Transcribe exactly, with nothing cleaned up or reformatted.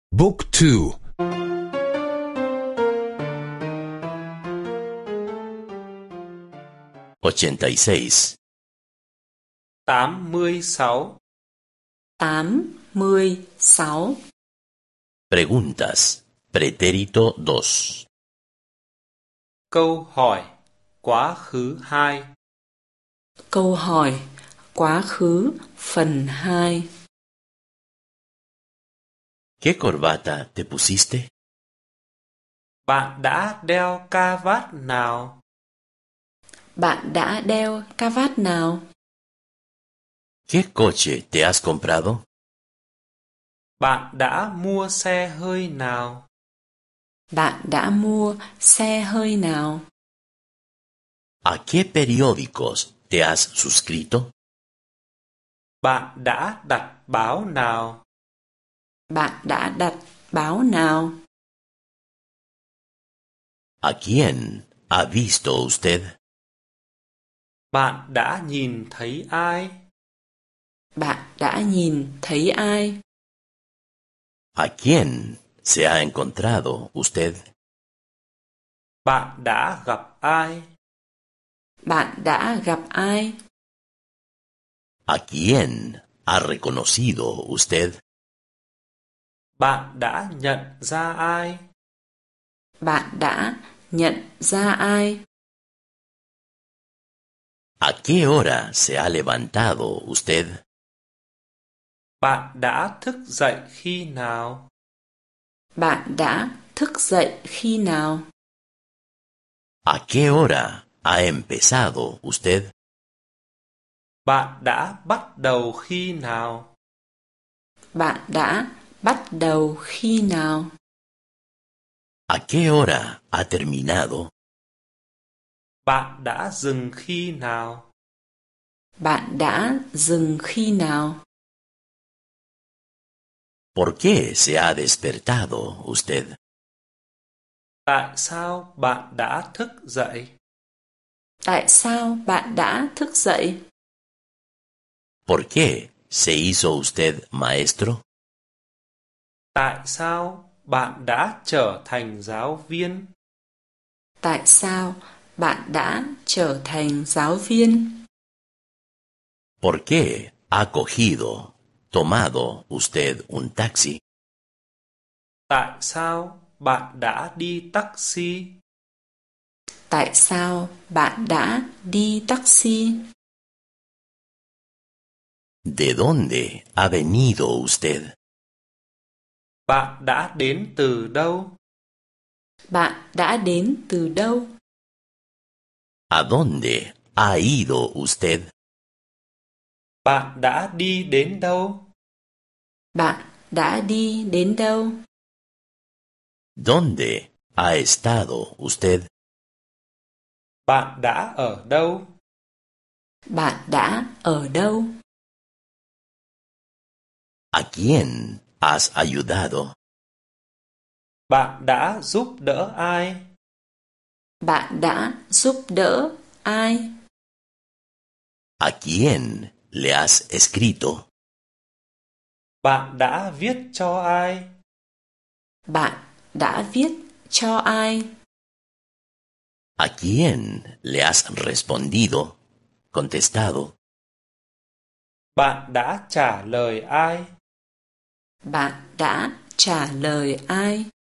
Book two. ochenta y seis. tám mươi sáu. tám mươi sáu. Preguntas. Pretérito dos. Câu hỏi quá khứ hai. Câu hỏi quá khứ phần hai. ¿Qué corbata te pusiste? Bạn đã đeo ca vát nào? Bạn đã đeo cà vạt nào? ¿Qué coche te has comprado? Bạn đã mua xe hơi nào? Bạn đã mua xe hơi nào? ¿A qué periódicos te has suscrito? Bạn đã đặt báo nào? Bạn đã đặt báo nào? ¿A quién ha visto usted? Bạn đã nhìn thấy ai? Bạn đã nhìn thấy ai? ¿A quién se ha encontrado usted? Bạn đã gặp ai? Bạn đã gặp ai? ¿A quién ha reconocido usted? Bạn đã nhận ra ai? Bạn đã nhận ra ai? ¿A qué hora se ha levantado usted? Bạn đã thức dậy khi nào? Bạn đã thức dậy khi nào? ¿A qué hora ha empezado usted? Bạn đã bắt đầu khi nào? Bạn đã bắt đầu khi nào? ¿A qué hora ha terminado? Bạn đã dừng khi nào? Bạn đã dừng khi nào? ¿Por qué se ha despertado usted? Tại sao bạn đã thức dậy? Tại sao bạn đã thức dậy? ¿Por qué se hizo usted maestro? Tại sao bạn đã trở thành giáo viên? Tại sao bạn đã trở thành giáo viên? ¿Por qué ha cogido, tomado usted un taxi? Tại sao bạn đã đi taxi? Tại sao bạn đã đi taxi? ¿De dónde ha venido usted? Bạn đã đến từ đâu? Bạn đã đến từ đâu? ¿A dónde ha ido usted? Bạn đã đi đến đâu? Bạn đã đi đến đâu? ¿Dónde ha estado usted? Bạn đã ở đâu? Bạn đã ở đâu? ¿A quién has ayudado? Bạn đã giúp đỡ ai? Bạn đã giúp đỡ ai? ¿A quién le has escrito? Bạn đã viết cho ai? Bạn đã viết cho ai? ¿A quién le has respondido? Contestado. Bạn đã trả lời ai? Bạn đã trả lời ai?